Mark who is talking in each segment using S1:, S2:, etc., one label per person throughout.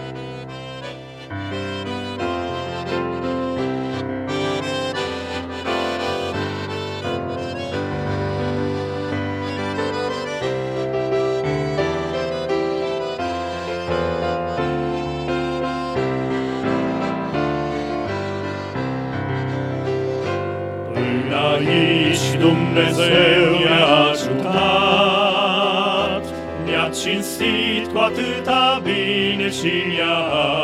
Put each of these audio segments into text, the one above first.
S1: Aici Dumnezeu ne-a ajutat, ne-a cinstit cu atâta bine și ne-a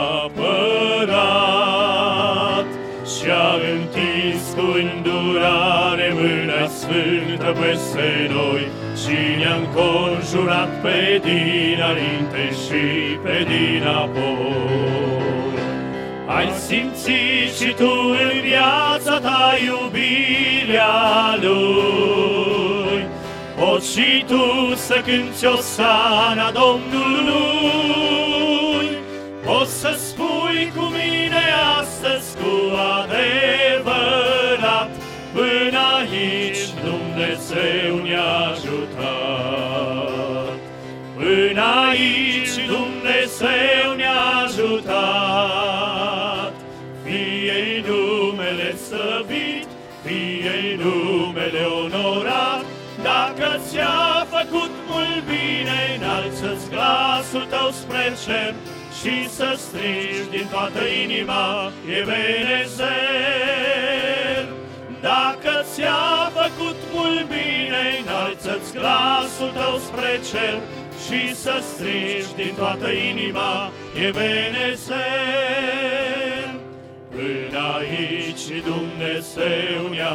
S1: apărat. Și-a întins cu îndurare mâna sfântă peste noi și ne-a înconjurat pe dinainte și pe dinapoi. Ai simțit și tu în viața ta iubirea Lui, poți și tu să cânti osana Domnului, poți să spui cu mine astăzi cu adevărat, până aici Dumnezeu ne-a ajutat, până aici Dumnezeu ne-a ajutat. Fie-i numele slăvit, fie-i numele onorat, dacă ți-a făcut mult bine, înalță-ți glasul tău spre cer și să strigi din toată inima, Ebenezer. Dacă ți-a făcut mult bine, înalță-ți glasul tău spre cer și să strigi din toată inima, Ebenezer. Până aici Dumnezeu ne-a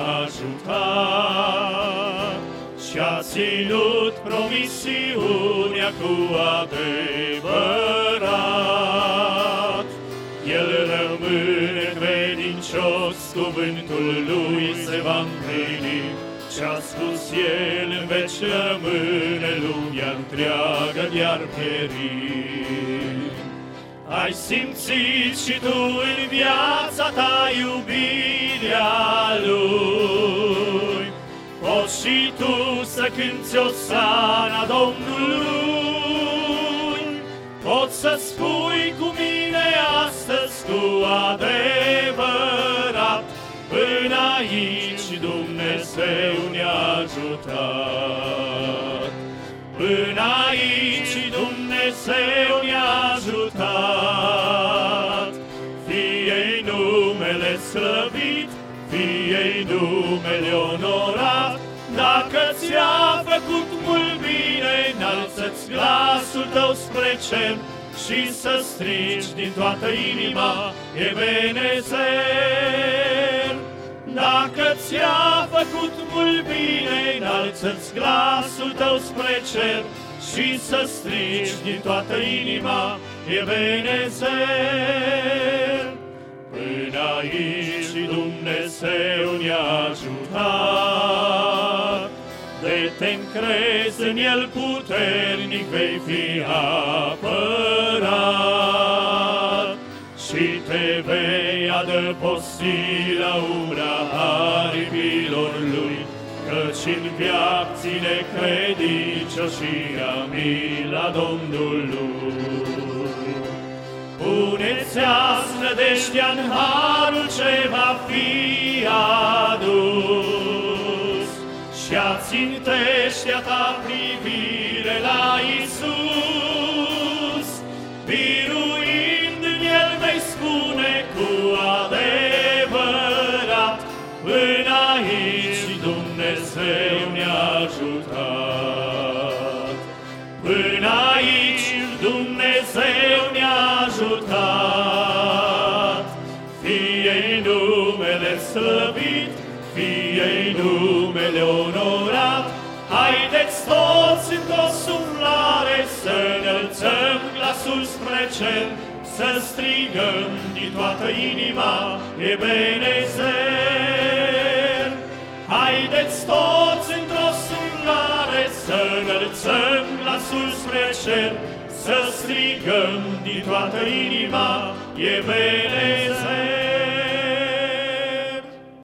S1: ajutat și-a ținut promisiunea cu adevărat. El rămâne credincios, cuvântul lui se va împlini, ce-a spus El în veci rămâne, lumea întreagă de-ar pieri. Ai simțit și tu în viața ta iubirea Lui, poți și tu să cânti osana Domnului, poți să spui cu mine astăzi cu adevărat, până aici Dumnezeu ne-a ajutat, până aici Dumnezeu ne-a ajutat. Fie-i numele slăvit, fie-i numele onorat, dacă ți-a făcut mult bine, înalță-ți glasul tău spre cer și să strigi din toată inima, Ebenezer. Dacă ți-a făcut mult bine, înalță-ți glasul tău spre cer și să strigi din toată inima, Ebenezer. Până aici Dumnezeu ne-a ajutat, de te încrezi în El puternic vei fi apărat și te vei adăposti la umbra aripilor Lui, căci în veac ține credincioșia mila Domnului. Puneți-ați nădejdea-n harul ce va fi adus și ațintește-a ta privire la Iisus. Biruind în El vei spune cu adevărat, până aici Dumnezeu ne-a ajutat, până aici Dumnezeu ne-a ajutat. Fie-i numele slăvit, fie-i numele onorat, haideți toți într-o suflare să înălțăm glasul spre cer, să strigăm din toată inima, Ebenezer. Haideți toți într-o suflare să înălțăm glasul spre cer, să strigăm din toată inima, Ebenezer.